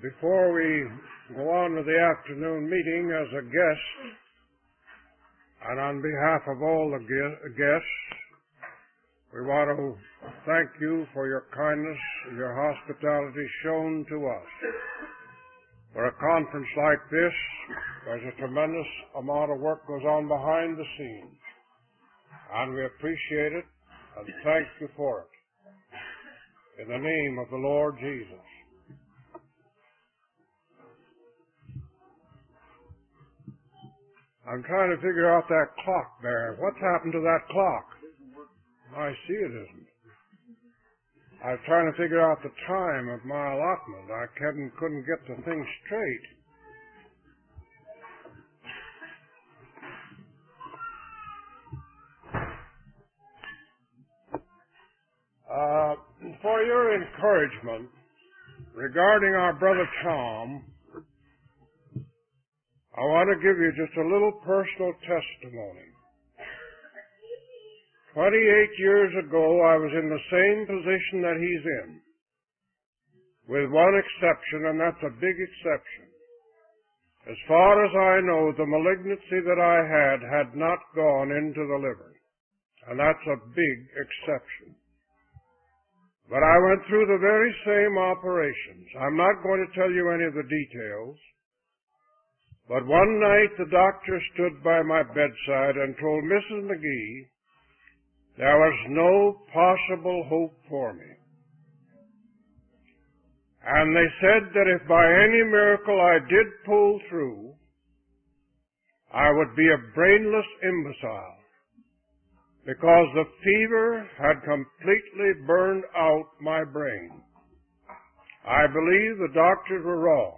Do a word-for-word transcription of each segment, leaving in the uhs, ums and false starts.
Before we go on with the afternoon meeting, as a guest, and on behalf of all the guests, we want to thank you for your kindness and your hospitality shown to us. For a conference like this, there's a tremendous amount of work goes on behind the scenes, and we appreciate it and thank you for it. In the name of the Lord Jesus. I'm trying to figure out that clock there. What's happened to that clock? I see it isn't. I was trying to figure out the time of my allotment. I couldn't, couldn't get the thing straight. Uh, for your encouragement regarding our brother Tom, I want to give you just a little personal testimony. Twenty-eight years ago, I was in the same position that he's in, with one exception, and that's a big exception. As far as I know, the malignancy that I had had not gone into the liver, and that's a big exception. But I went through the very same operations. I'm not going to tell you any of the details. But one night the doctor stood by my bedside and told Missus McGee there was no possible hope for me. And they said that if by any miracle I did pull through, I would be a brainless imbecile, because the fever had completely burned out my brain. I believe the doctors were wrong.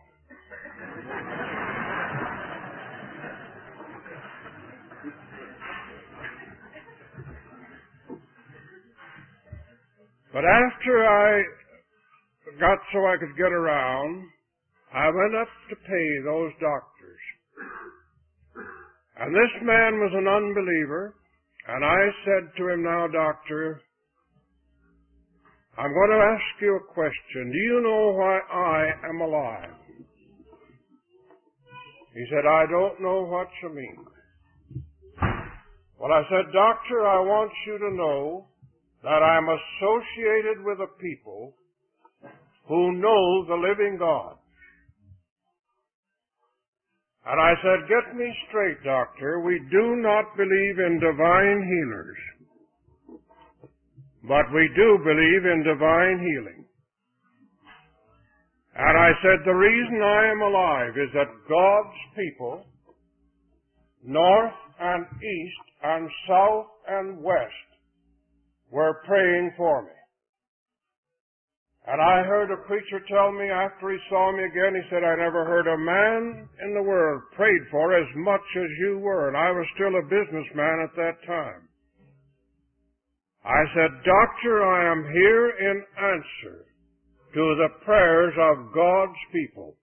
But after I got so I could get around, I went up to pay those doctors. And this man was an unbeliever, and I said to him, now, doctor, I'm going to ask you a question. Do you know why I am alive? He said, I don't know what you mean. Well, I said, doctor, I want you to know that I'm associated with a people who know the living God. And I said, get me straight, doctor, we do not believe in divine healers, but we do believe in divine healing. And I said, the reason I am alive is that God's people, north and east and south and west, were praying for me. And I heard a preacher tell me after he saw me again, he said, I never heard a man in the world prayed for as much as you were. And I was still a businessman at that time. I said, doctor, I am here in answer to the prayers of God's people.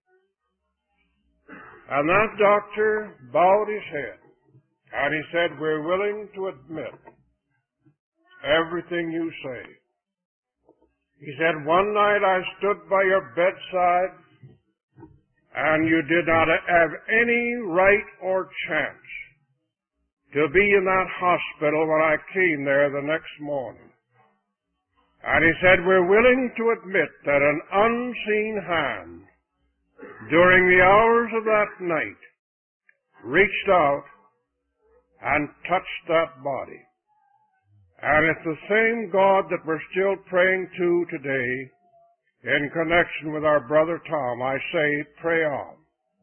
And that doctor bowed his head, and he said, we're willing to admit everything you say. He said, one night I stood by your bedside, and you did not have any right or chance to be in that hospital when I came there the next morning. And he said, we're willing to admit that an unseen hand during the hours of that night reached out and touched that body. And it's the same God that we're still praying to today in connection with our brother Tom. I say, pray on.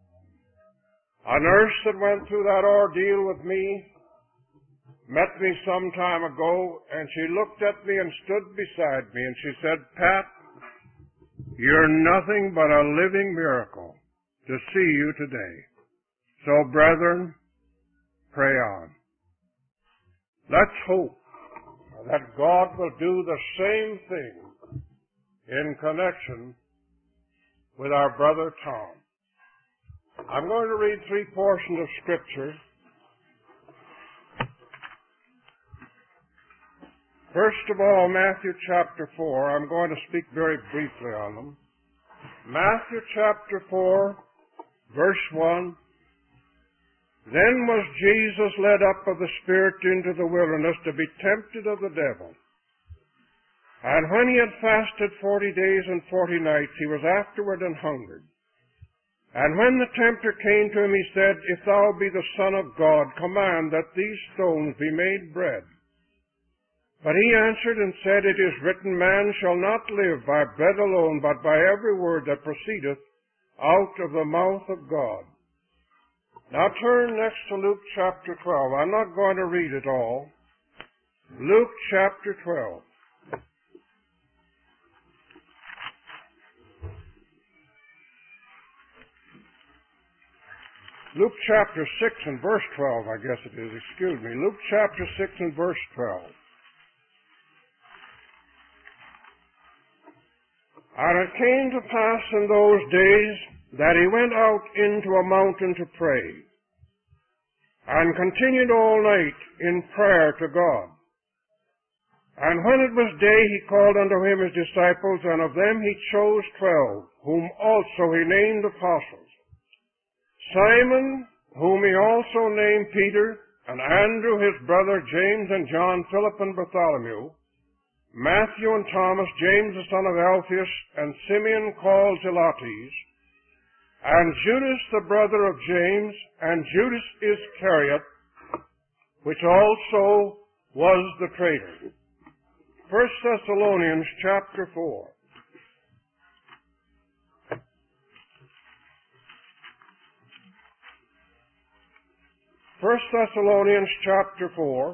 A nurse that went through that ordeal with me met me some time ago, and she looked at me and stood beside me, and she said, Pat, you're nothing but a living miracle to see you today. So, brethren, pray on. Let's hope that God will do the same thing in connection with our brother Tom. I'm going to read three portions of Scripture. First of all, Matthew chapter four. I'm going to speak very briefly on them. Matthew chapter four, verse one. Then was Jesus led up of the Spirit into the wilderness to be tempted of the devil. And when he had fasted forty days and forty nights, he was afterward an hungered. And when the tempter came to him, he said, If thou be the Son of God, command that these stones be made bread. But he answered and said, It is written, Man shall not live by bread alone, but by every word that proceedeth out of the mouth of God. Now turn next to Luke chapter twelve. I'm not going to read it all. Luke chapter twelve. Luke chapter six and verse twelve, I guess it is. Excuse me. Luke chapter six and verse twelve. And it came to pass in those days that he went out into a mountain to pray, and continued all night in prayer to God. And when it was day, he called unto him his disciples, and of them he chose twelve, whom also he named apostles. Simon, whom he also named Peter, and Andrew his brother, James and John, Philip and Bartholomew, Matthew and Thomas, James the son of Alphaeus, and Simeon called Zelotes, and Judas the brother of James, and Judas Iscariot, which also was the traitor. First Thessalonians chapter four. First Thessalonians chapter four.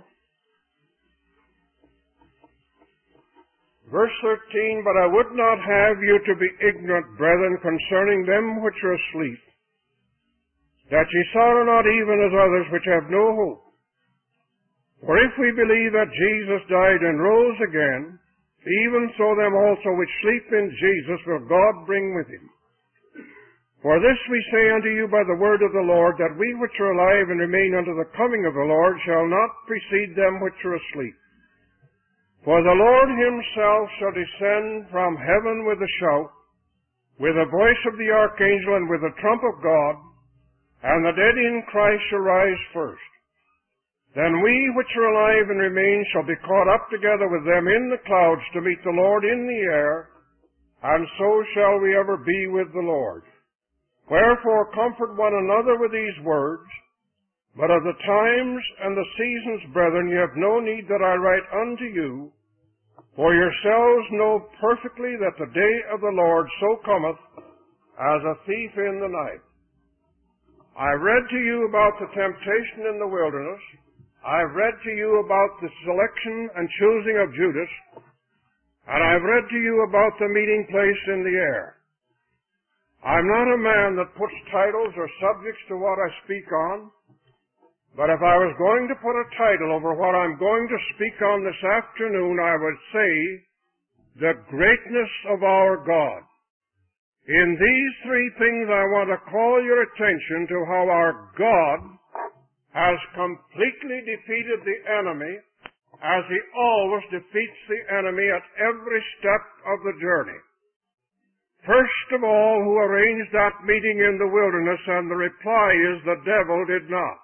Verse thirteen, But I would not have you to be ignorant, brethren, concerning them which are asleep, that ye sorrow not even as others which have no hope. For if we believe that Jesus died and rose again, even so them also which sleep in Jesus will God bring with him. For this we say unto you by the word of the Lord, that we which are alive and remain unto the coming of the Lord shall not precede them which are asleep. For the Lord himself shall descend from heaven with a shout, with the voice of the archangel, and with the trump of God, and the dead in Christ shall rise first. Then we which are alive and remain shall be caught up together with them in the clouds to meet the Lord in the air, and so shall we ever be with the Lord. Wherefore comfort one another with these words. But of the times and the seasons, brethren, ye have no need that I write unto you, for yourselves know perfectly that the day of the Lord so cometh as a thief in the night. I read to you about the temptation in the wilderness. I've read to you about the selection and choosing of Judas. And I've read to you about the meeting place in the air. I'm not a man that puts titles or subjects to what I speak on. But if I was going to put a title over what I'm going to speak on this afternoon, I would say, the greatness of our God. In these three things, I want to call your attention to how our God has completely defeated the enemy, as he always defeats the enemy at every step of the journey. First of all, who arranged that meeting in the wilderness, and the reply is the devil did not.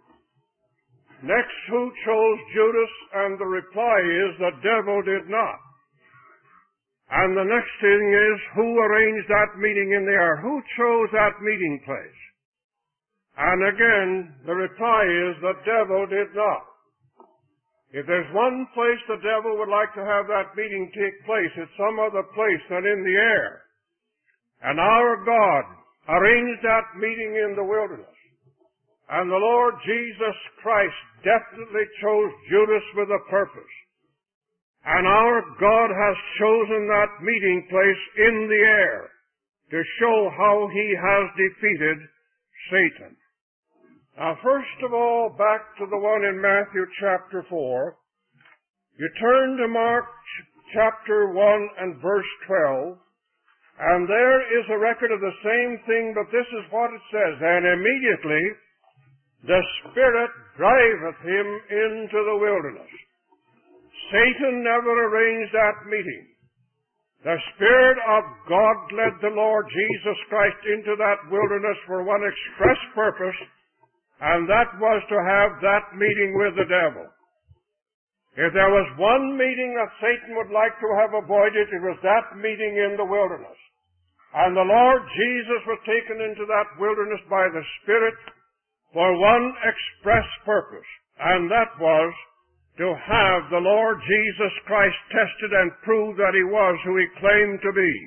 Next, who chose Judas, and the reply is the devil did not. And the next thing is, who arranged that meeting in the air? Who chose that meeting place? And again, the reply is the devil did not. If there's one place the devil would like to have that meeting take place, it's some other place than in the air. And our God arranged that meeting in the wilderness. And the Lord Jesus Christ definitely chose Judas with a purpose. And our God has chosen that meeting place in the air to show how he has defeated Satan. Now, first of all, back to the one in Matthew chapter four. You turn to Mark chapter one and verse twelve, and there is a record of the same thing, but this is what it says. And immediately the Spirit driveth him into the wilderness. Satan never arranged that meeting. The Spirit of God led the Lord Jesus Christ into that wilderness for one express purpose, and that was to have that meeting with the devil. If there was one meeting that Satan would like to have avoided, it was that meeting in the wilderness. And the Lord Jesus was taken into that wilderness by the Spirit for one express purpose, and that was to have the Lord Jesus Christ tested and prove that He was who He claimed to be.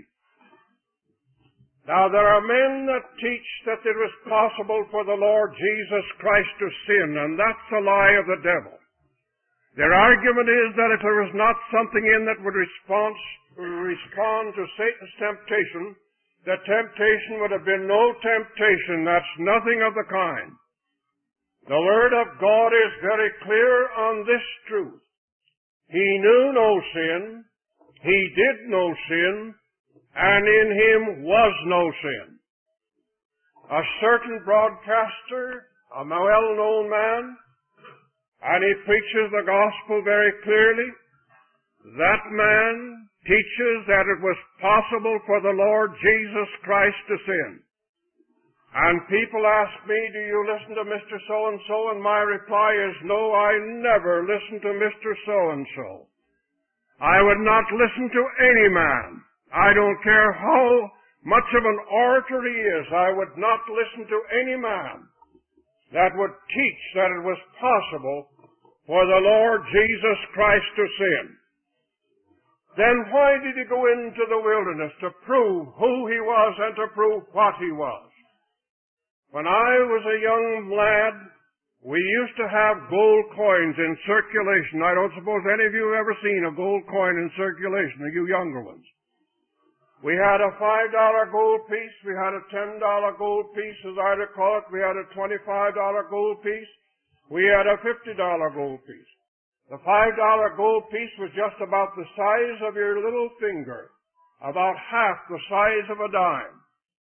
Now, there are men that teach that it was possible for the Lord Jesus Christ to sin, and that's a lie of the devil. Their argument is that if there was not something in that would respond, respond to Satan's temptation, the temptation would have been no temptation. That's nothing of the kind. The Word of God is very clear on this truth. He knew no sin, He did no sin, and in Him was no sin. A certain broadcaster, a well-known man, and he preaches the gospel very clearly. That man teaches that it was possible for the Lord Jesus Christ to sin. And people ask me, do you listen to Mister So-and-so? And my reply is, no, I never listen to Mister So-and-so. I would not listen to any man. I don't care how much of an orator he is. I would not listen to any man that would teach that it was possible for the Lord Jesus Christ to sin. Then why did He go into the wilderness? To prove who He was and to prove what He was. When I was a young lad, we used to have gold coins in circulation. I don't suppose any of you have ever seen a gold coin in circulation, you younger ones. We had a five dollar gold piece, we had a ten dollar gold piece, as I recall it, we had a twenty-five dollar gold piece, we had a fifty dollar gold piece. The five dollar gold piece was just about the size of your little finger, about half the size of a dime.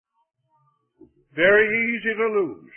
Very easy to lose.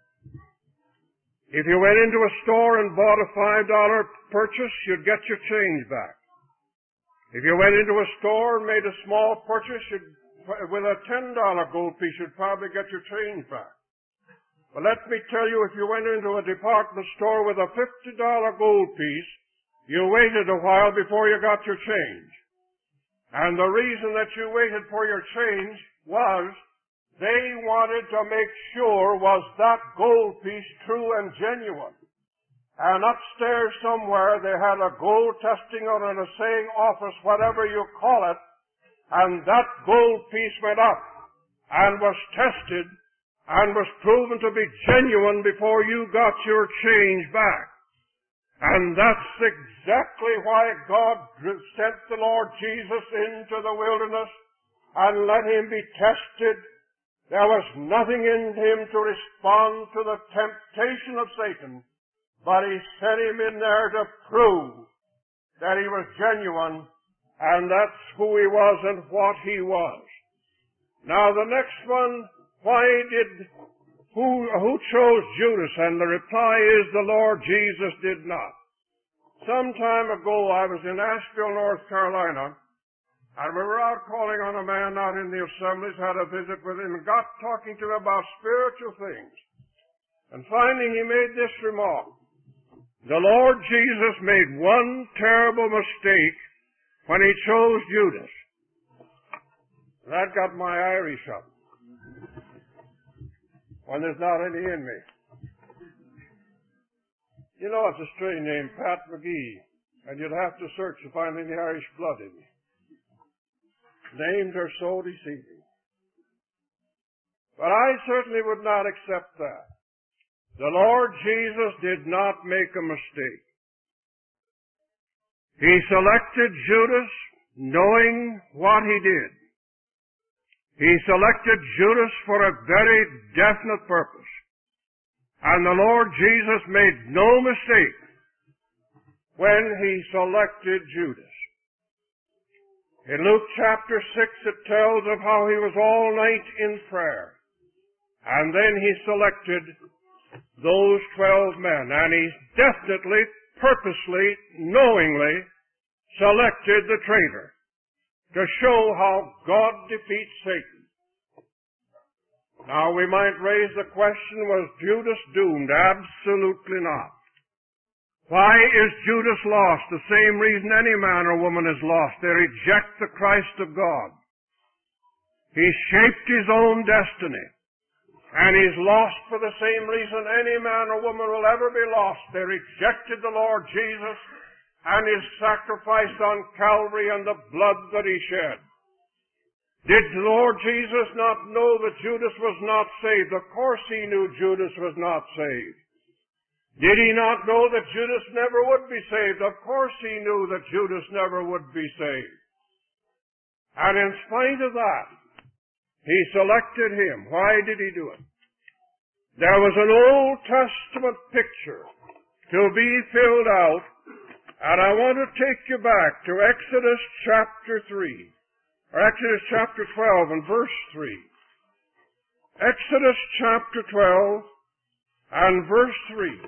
If you went into a store and bought a five dollar purchase, you'd get your change back. If you went into a store and made a small purchase, you'd, with a ten dollar gold piece, you'd probably get your change back. But let me tell you, if you went into a department store with a fifty dollar gold piece, you waited a while before you got your change. And the reason that you waited for your change was they wanted to make sure was that gold piece true and genuine. And upstairs somewhere they had a gold testing or an assaying office, whatever you call it, and that gold piece went up and was tested and was proven to be genuine before you got your change back. And that's exactly why God sent the Lord Jesus into the wilderness and let Him be tested. There was nothing in Him to respond to the temptation of Satan, but He sent Him in there to prove that He was genuine, and that's who He was and what He was. Now the next one, why did, who, who chose Judas? And the reply is the Lord Jesus did not. Some time ago I was in Asheville, North Carolina, and we were out calling on a man out in the assemblies, had a visit with him, and got talking to him about spiritual things. And finally he made this remark. The Lord Jesus made one terrible mistake when He chose Judas. That got my Irish up. When there's not any in me. You know, it's a strange name, Pat McGee, and you'd have to search to find any Irish blood in me. Names are so deceiving. But I certainly would not accept that. The Lord Jesus did not make a mistake. He selected Judas knowing what he did. He selected Judas for a very definite purpose. And the Lord Jesus made no mistake when He selected Judas. In Luke chapter six, it tells of how He was all night in prayer. And then He selected those twelve men. And He definitely, purposely, knowingly selected the traitor. to show how God defeats Satan. Now we might raise the question, was Judas doomed? Absolutely not. Why is Judas lost? The same reason any man or woman is lost. They reject the Christ of God. He shaped his own destiny. And he's lost for the same reason any man or woman will ever be lost. They rejected the Lord Jesus and his sacrifice on Calvary and the blood that he shed. Did the Lord Jesus not know that Judas was not saved? Of course he knew Judas was not saved. Did he not know that Judas never would be saved? Of course he knew that Judas never would be saved. And in spite of that, he selected him. Why did he do it? There was an Old Testament picture to be filled out, and I want to take you back to Exodus chapter three, or Exodus chapter twelve and verse three. Exodus chapter twelve and verse three.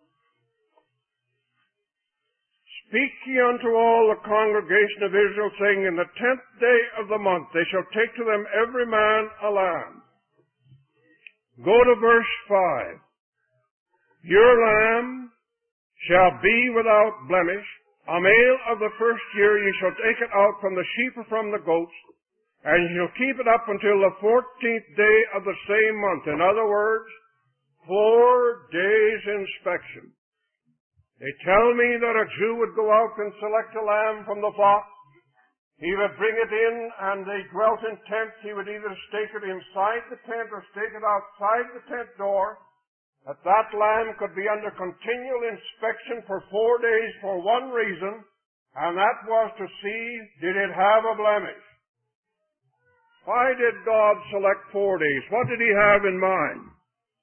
Speak ye unto all the congregation of Israel, saying, in the tenth day of the month they shall take to them every man a lamb. Go to verse five. Your lamb shall be without blemish. A male of the first year ye shall take it out from the sheep or from the goats, and ye shall keep it up until the fourteenth day of the same month. In other words, four days inspection. They tell me that a Jew would go out and select a lamb from the flock. He would bring it in, and they dwelt in tents. He would either stake it inside the tent or stake it outside the tent door. That that lamb could be under continual inspection for four days for one reason, and that was to see, did it have a blemish? Why did God select four days? What did he have in mind?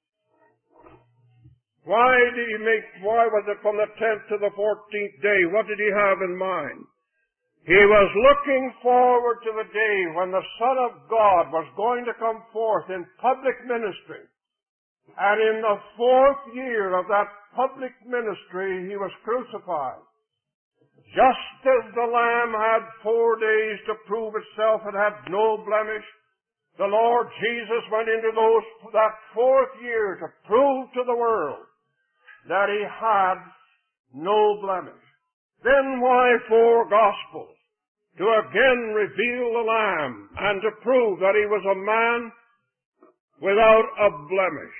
Why did he make, why was it from the tenth to the fourteenth day? What did he have in mind? He was looking forward to the day when the Son of God was going to come forth in public ministry. And in the fourth year of that public ministry, he was crucified. Just as the Lamb had four days to prove itself and had no blemish, the Lord Jesus went into those, that fourth year to prove to the world that he had no blemish. Then why four Gospels? To again reveal the Lamb and to prove that he was a man without a blemish.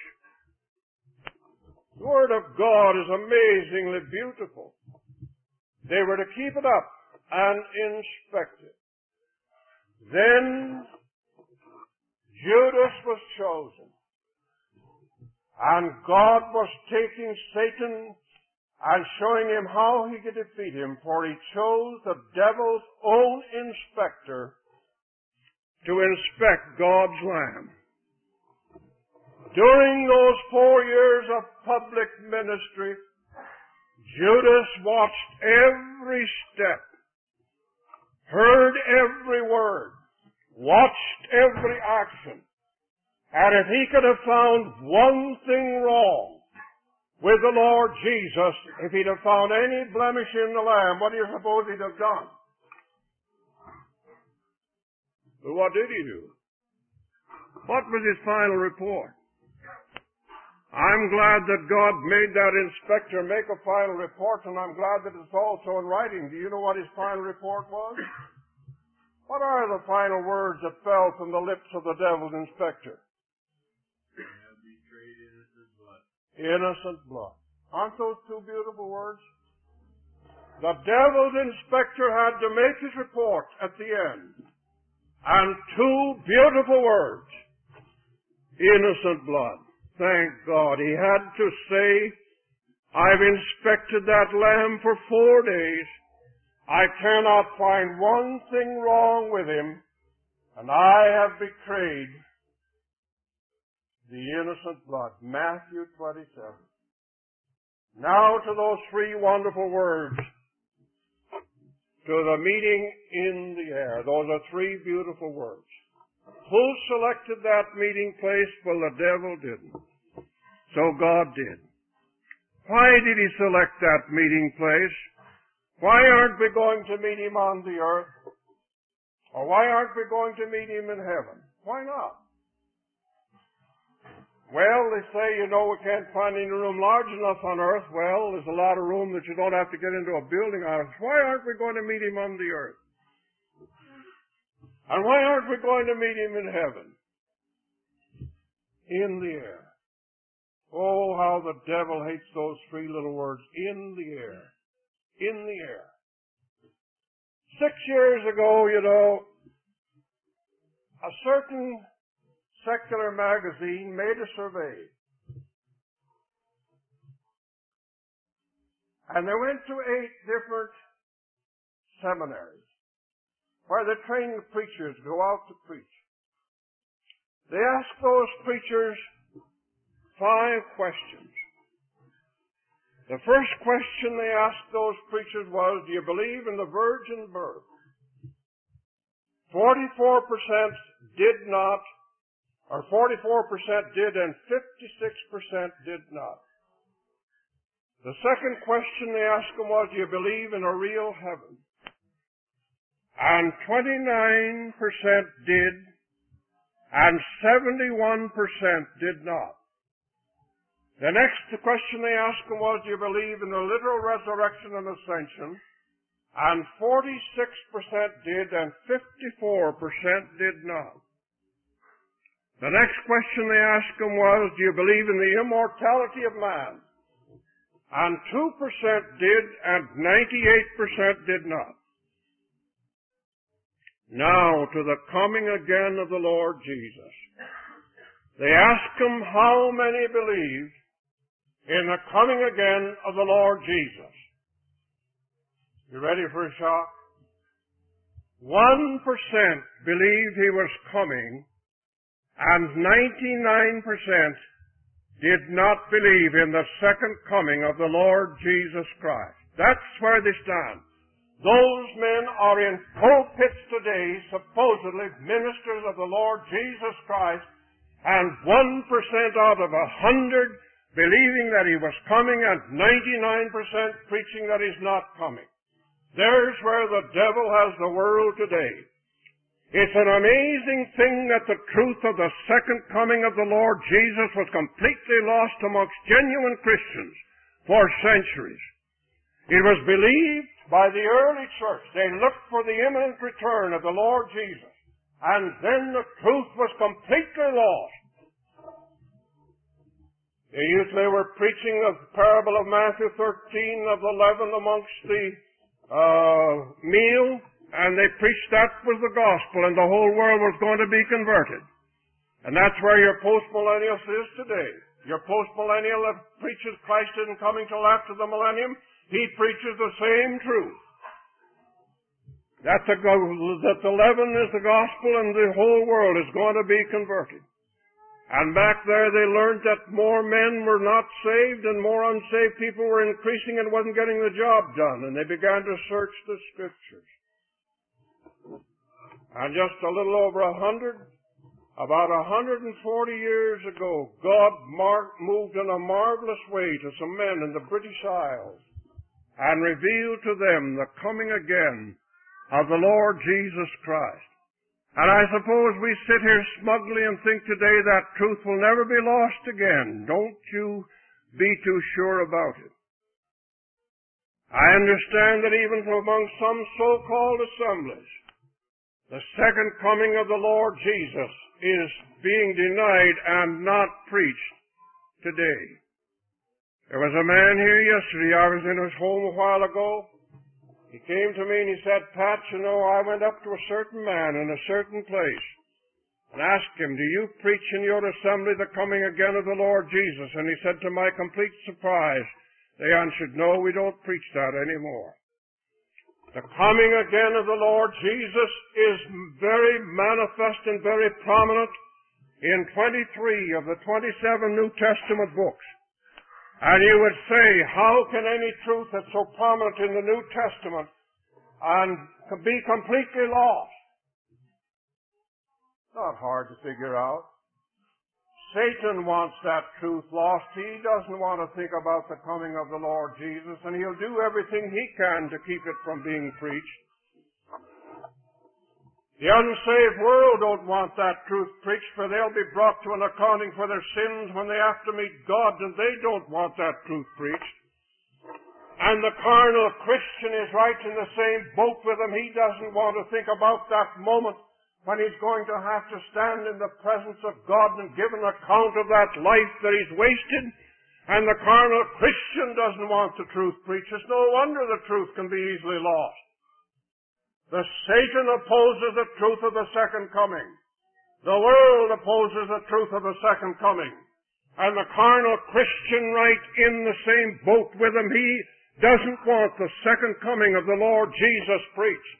The Word of God is amazingly beautiful. They were to keep it up and inspect it. Then Judas was chosen. And God was taking Satan and showing him how he could defeat him, for he chose the devil's own inspector to inspect God's Lamb. During those four years of public ministry, Judas watched every step, heard every word, watched every action. And if he could have found one thing wrong with the Lord Jesus, if he'd have found any blemish in the Lamb, what do you suppose he'd have done? But what did he do? What was his final report? I'm glad that God made that inspector make a final report, and I'm glad that it's also in writing. Do you know what his final report was? What are the final words that fell from the lips of the devil's inspector? Innocent blood. Aren't those two beautiful words? The devil's inspector had to make his report at the end. And two beautiful words. Innocent blood. Thank God. He had to say, I've inspected that lamb for four days. I cannot find one thing wrong with him. And I have betrayed the innocent blood. Matthew twenty-seven. Now to those three wonderful words. To the meeting in the air. Those are three beautiful words. Who selected that meeting place? Well, the devil didn't. So God did. Why did he select that meeting place? Why aren't we going to meet him on the earth? Or why aren't we going to meet him in heaven? Why not? Well, they say, you know, we can't find any room large enough on earth. Well, there's a lot of room that you don't have to get into a building out of. Why aren't we going to meet him on the earth? And why aren't we going to meet him in heaven? In the air. Oh, how the devil hates those three little words. In the air. In the air. Six years ago, you know, a certain secular magazine made a survey. And they went to eight different seminaries where they're training preachers to go out to preach. They asked those preachers five questions. The first question they asked those preachers was, do you believe in the virgin birth? forty-four percent did not, or forty-four percent did and fifty-six percent did not. The second question they asked them was, do you believe in a real heaven? And twenty-nine percent did, and seventy-one percent did not. The next question they asked them was, do you believe in the literal resurrection and ascension? And forty-six percent did, and fifty-four percent did not. The next question they asked them was, do you believe in the immortality of man? And two percent did, and ninety-eight percent did not. Now to the coming again of the Lord Jesus. They asked him how many believed in the coming again of the Lord Jesus. You ready for a shock? One percent believed he was coming, and ninety-nine percent did not believe in the second coming of the Lord Jesus Christ. That's where they stand. Those men are in pulpits today, supposedly ministers of the Lord Jesus Christ, and one percent out of a hundred believing that he was coming, and ninety-nine percent preaching that he's not coming. There's where the devil has the world today. It's an amazing thing that the truth of the second coming of the Lord Jesus was completely lost amongst genuine Christians for centuries. It was believed by the early church. They looked for the imminent return of the Lord Jesus. And then the truth was completely lost. They usually were preaching of the parable of Matthew thirteen of the leaven amongst the uh, meal, and they preached that was the gospel, and the whole world was going to be converted. And that's where your postmillennialist is today. Your postmillennial that preaches Christ isn't coming till after the millennium, he preaches the same truth. That the, that the leaven is the gospel and the whole world is going to be converted. And back there they learned that more men were not saved and more unsaved people were increasing and wasn't getting the job done. And they began to search the Scriptures. And just a little over a hundred, about a hundred and forty years ago, God mar- moved in a marvelous way to some men in the British Isles and revealed to them the coming again of the Lord Jesus Christ. And I suppose we sit here smugly and think today that truth will never be lost again. Don't you be too sure about it. I understand that even among some so-called assemblies, the second coming of the Lord Jesus is being denied and not preached today. There was a man here yesterday. I was in his home a while ago. He came to me and he said, Pat, you know, I went up to a certain man in a certain place and asked him, do you preach in your assembly the coming again of the Lord Jesus? And he said, to my complete surprise, they answered, no, we don't preach that anymore. The coming again of the Lord Jesus is very manifest and very prominent in twenty-three of the twenty-seven New Testament books. And you would say, how can any truth that's so prominent in the New Testament and be completely lost? Not hard to figure out. Satan wants that truth lost. He doesn't want to think about the coming of the Lord Jesus, and he'll do everything he can to keep it from being preached. The unsaved world don't want that truth preached, for they'll be brought to an accounting for their sins when they have to meet God, and they don't want that truth preached. And the carnal Christian is right in the same boat with him. He doesn't want to think about that moment when he's going to have to stand in the presence of God and give an account of that life that he's wasted. And the carnal Christian doesn't want the truth preached. It's no wonder the truth can be easily lost. The Satan opposes the truth of the second coming. The world opposes the truth of the second coming. And the carnal Christian right in the same boat with him, he doesn't want the second coming of the Lord Jesus preached.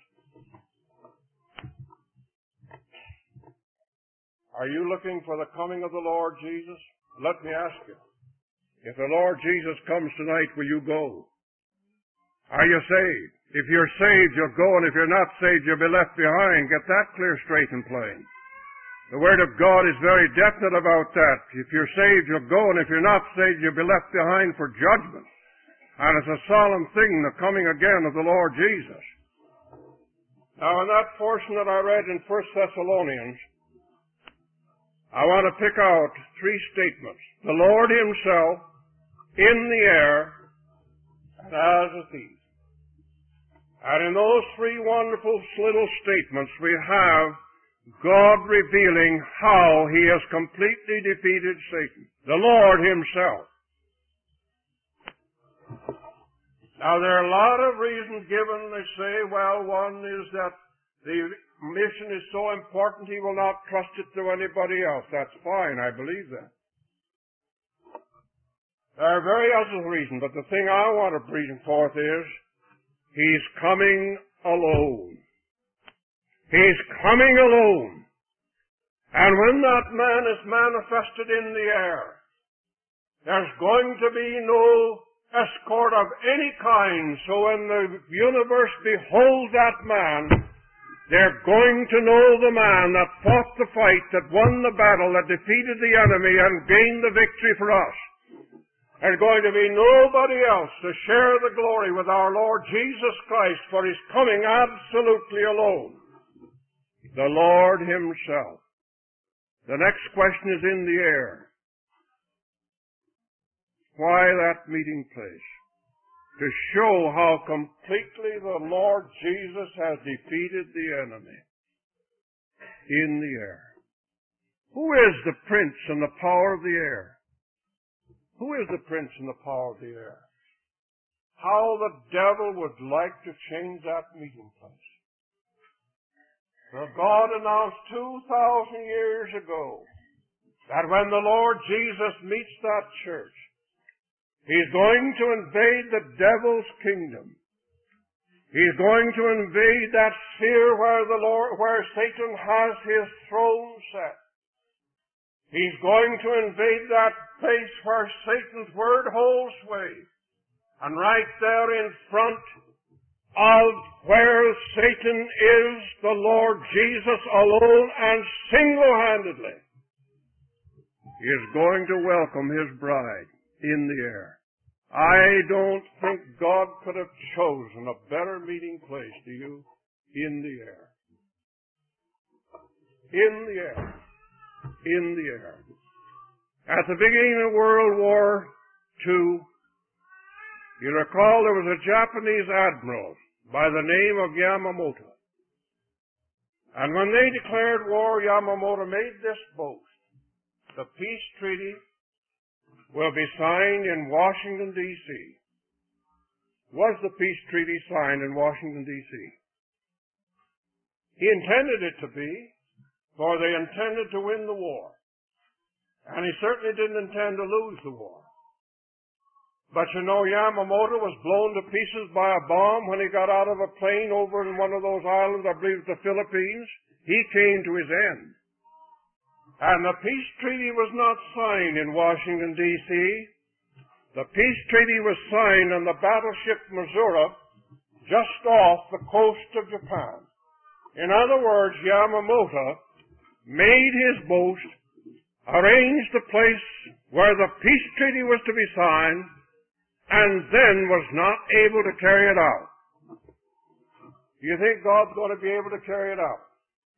Are you looking for the coming of the Lord Jesus? Let me ask you. If the Lord Jesus comes tonight, will you go? Are you saved? If you're saved, you'll go, and if you're not saved, you'll be left behind. Get that clear, straight, and plain. The Word of God is very definite about that. If you're saved, you'll go, and if you're not saved, you'll be left behind for judgment. And it's a solemn thing, the coming again of the Lord Jesus. Now, in that portion that I read in First Thessalonians, I want to pick out three statements. The Lord Himself, in the air, and as a thief. And in those three wonderful little statements, we have God revealing how He has completely defeated Satan. The Lord Himself. Now, there are a lot of reasons given. They say, well, one is that the mission is so important He will not trust it to anybody else. That's fine. I believe that. There are very other reasons, but the thing I want to bring forth is He's coming alone. He's coming alone. And when that man is manifested in the air, there's going to be no escort of any kind. So when the universe beholds that man, they're going to know the man that fought the fight, that won the battle, that defeated the enemy and gained the victory for us. There's going to be nobody else to share the glory with our Lord Jesus Christ, for He's coming absolutely alone. The Lord Himself. The next question is in the air. Why that meeting place? To show how completely the Lord Jesus has defeated the enemy. In the air. Who is the prince and the power of the air? Who is the prince and the power of the air? How the devil would like to change that meeting place. For God announced two thousand years ago that when the Lord Jesus meets that church, He's going to invade the devil's kingdom. He's going to invade that sphere where the Lord, where Satan has his throne set. He's going to invade that place where Satan's word holds sway. And right there in front of where Satan is, the Lord Jesus alone and single-handedly is going to welcome His bride in the air. I don't think God could have chosen a better meeting place, do you? In the air. In the air. In the air. At the beginning of World War Two, you recall there was a Japanese admiral by the name of Yamamoto. And when they declared war, Yamamoto made this boast. The peace treaty will be signed in Washington, D C Was the peace treaty signed in Washington, D C? He intended it to be, for they intended to win the war. And he certainly didn't intend to lose the war. But you know, Yamamoto was blown to pieces by a bomb when he got out of a plane over in one of those islands, I believe the Philippines. He came to his end. And the peace treaty was not signed in Washington, D C The peace treaty was signed on the battleship Missouri, just off the coast of Japan. In other words, Yamamoto made his boast, arranged the place where the peace treaty was to be signed, and then was not able to carry it out. Do you think God's going to be able to carry it out?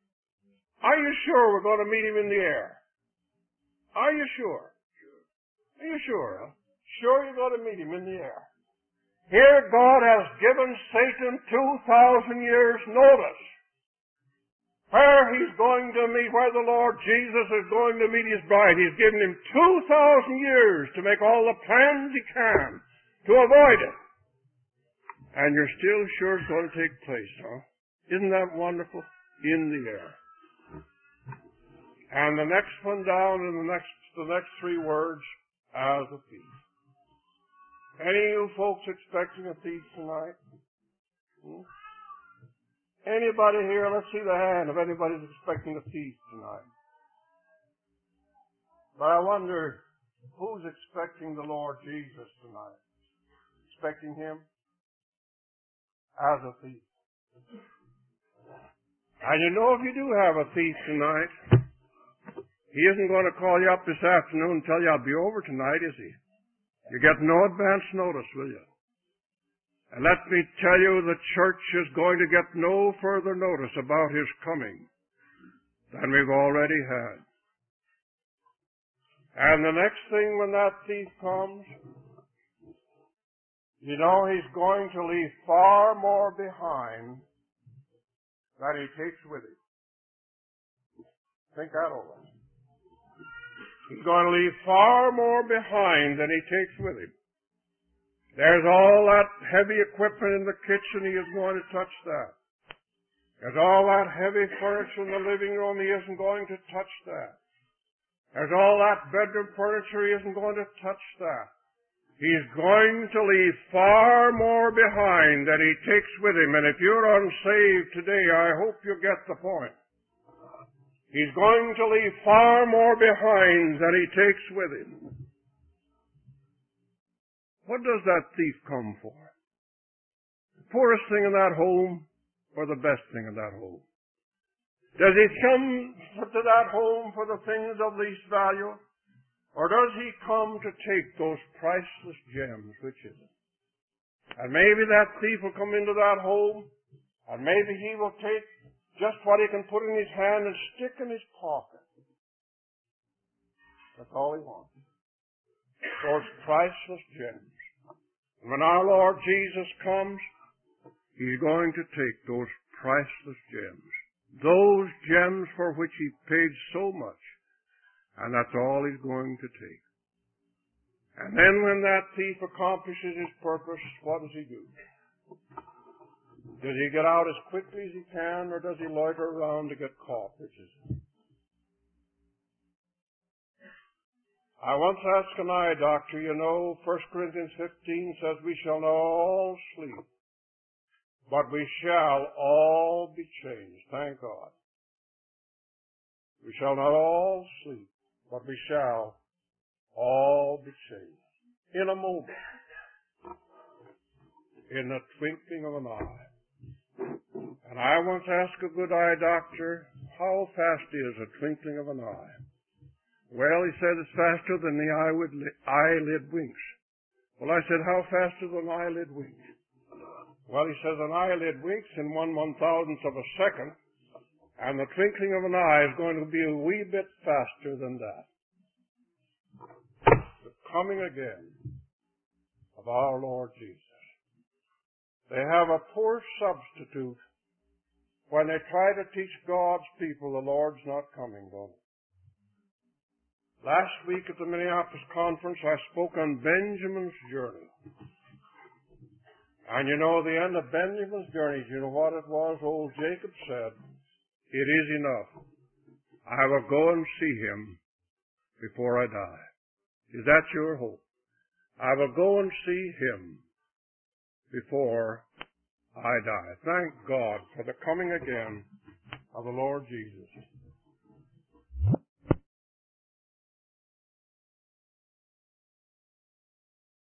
Are you sure we're going to meet him in the air? Are you sure? Are you sure? Huh? Sure you're going to meet him in the air. Here God has given Satan two thousand years notice where he's going to meet, where the Lord Jesus is going to meet his bride. He's given him two thousand years to make all the plans he can to avoid it. And you're still sure it's going to take place, huh? Isn't that wonderful? In the air. And the next one down in the next, the next three words, as a thief. Any of you folks expecting a thief tonight? Hmm? Anybody here? Let's see the hand if anybody's expecting a thief tonight. But I wonder, who's expecting the Lord Jesus tonight? Expecting him as a thief. And you know, if you do have a thief tonight, he isn't going to call you up this afternoon and tell you I'll be over tonight, is he? You get no advance notice, will you? And let me tell you, the church is going to get no further notice about his coming than we've already had. And the next thing when that thief comes, you know he's going to leave far more behind than he takes with him. Think that over. He's going to leave far more behind than he takes with him. There's all that heavy equipment in the kitchen, he isn't going to touch that. There's all that heavy furniture in the living room, he isn't going to touch that. There's all that bedroom furniture, he isn't going to touch that. He's going to leave far more behind than he takes with him. And if you're unsaved today, I hope you get the point. He's going to leave far more behind than he takes with him. What does that thief come for? The poorest thing in that home or the best thing in that home? Does he come to that home for the things of least value? Or does he come to take those priceless gems? Which is it? And maybe that thief will come into that home, and maybe he will take just what he can put in his hand and stick in his pocket. That's all he wants. Those priceless gems. And when our Lord Jesus comes, he's going to take those priceless gems. Those gems for which he paid so much. And that's all he's going to take. And then when that thief accomplishes his purpose, what does he do? Does he get out as quickly as he can, or does he loiter around to get caught? Which is it? I once asked an eye doctor, you know, First Corinthians fifteen says we shall not all sleep, but we shall all be changed. Thank God. We shall not all sleep, but we shall all be changed. In a moment. In the twinkling of an eye. And I once asked a good eye doctor, how fast is a twinkling of an eye? Well, he said it's faster than the eyelid, eyelid winks. Well, I said, how fast does an eyelid wink? Well, he says an eyelid winks in one one thousandth of a second, and the twinkling of an eye is going to be a wee bit faster than that. The coming again of our Lord Jesus. They have a poor substitute when they try to teach God's people the Lord's not coming, don't they? Last week at the Minneapolis conference, I spoke on Benjamin's journey. And you know, the end of Benjamin's journey, you know what it was? Old Jacob said, it is enough. I will go and see him before I die. Is that your hope? I will go and see him before I die. Thank God for the coming again of the Lord Jesus.